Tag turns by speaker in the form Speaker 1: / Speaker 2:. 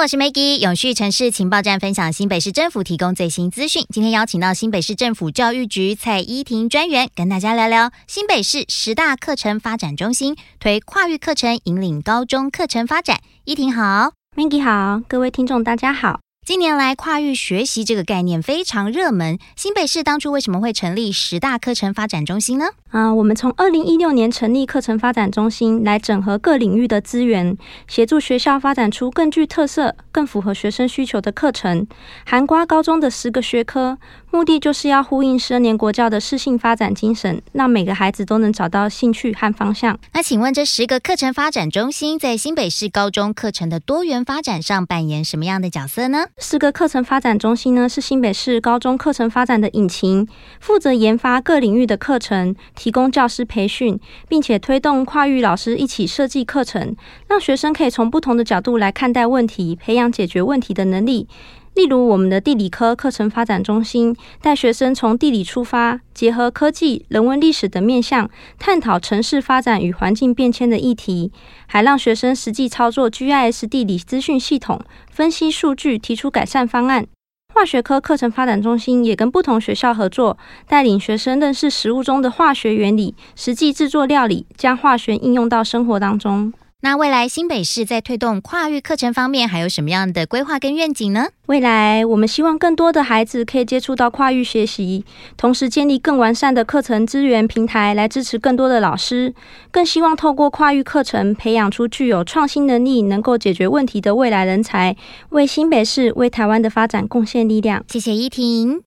Speaker 1: 我是 Maggie， 永续城市情报站分享新北市政府提供最新资讯。今天邀请到新北市政府教育局蔡依婷专员，跟大家聊聊新北市10大课程发展中心推跨域课程，引领高中课程发展。依婷好。
Speaker 2: Maggie 好，各位听众大家好。
Speaker 1: 近年来跨域学习这个概念非常热门，新北市当初为什么会成立10大课程发展中心呢？
Speaker 2: 我们从2016年成立课程发展中心，来整合各领域的资源，协助学校发展出更具特色、更符合学生需求的课程，涵括高中的10个学科，目的就是要呼应12年国教的适性发展精神，让每个孩子都能找到兴趣和方向。
Speaker 1: 那请问这10个课程发展中心在新北市高中课程的多元发展上扮演什么样的角色呢
Speaker 2: ？10个课程发展中心呢，是新北市高中课程发展的引擎，负责研发各领域的课程，提供教师培训，并且推动跨域老师一起设计课程，让学生可以从不同的角度来看待问题，培养解决问题的能力。例如我们的地理科课程发展中心，带学生从地理出发，结合科技、人文历史等面向，探讨城市发展与环境变迁的议题，还让学生实际操作 GIS 地理资讯系统，分析数据，提出改善方案。化学科课程发展中心也跟不同学校合作，带领学生认识食物中的化学原理，实际制作料理，将化学应用到生活当中。
Speaker 1: 那未来新北市在推动跨域课程方面还有什么样的规划跟愿景呢？
Speaker 2: 未来我们希望更多的孩子可以接触到跨域学习，同时建立更完善的课程资源平台来支持更多的老师，更希望透过跨域课程培养出具有创新能力、能够解决问题的未来人才，为新北市、为台湾的发展贡献力量。
Speaker 1: 谢谢依婷。